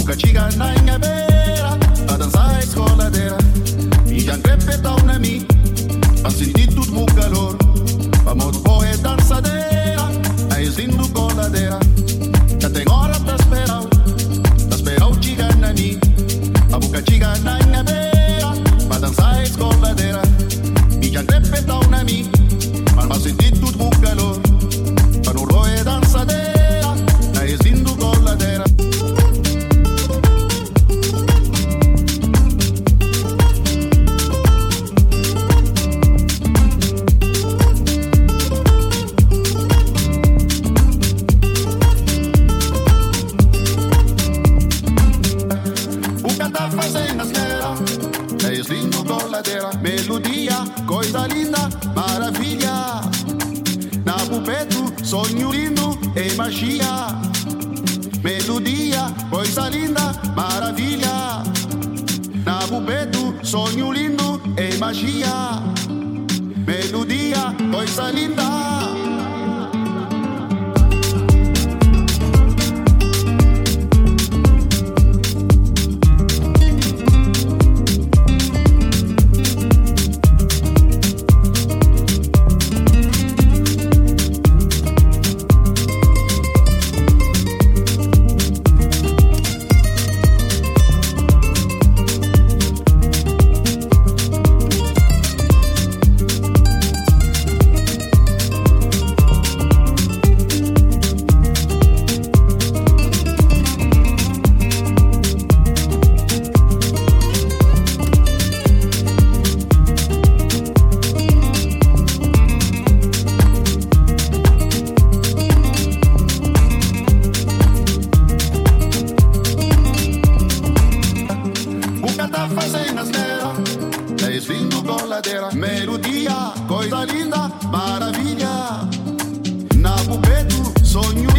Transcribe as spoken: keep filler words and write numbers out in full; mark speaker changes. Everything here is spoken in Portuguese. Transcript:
Speaker 1: boca chiga na minha beira, a dançar a escoladeira. E já crepeta una mi, a sentir tudo o calor. Vamos correr dançadeira, aí lindo coladeira. Já tem hora pra esperar, pra esperar o chiga na mi, a boca chiga na minha beira, pra dançar a escoladeira. E já crepeta una mi, a sentir tudo o calor. Para não roer dançadeira, aí lindo coladeira. Melodia, coisa linda, maravilha. Na pupeto, sonho lindo e magia. Melodia, coisa linda, maravilha. Na pupeto, sonho lindo e magia. Melodia, coisa linda. Melodia, coisa linda, maravilha. Na pupeto, sonho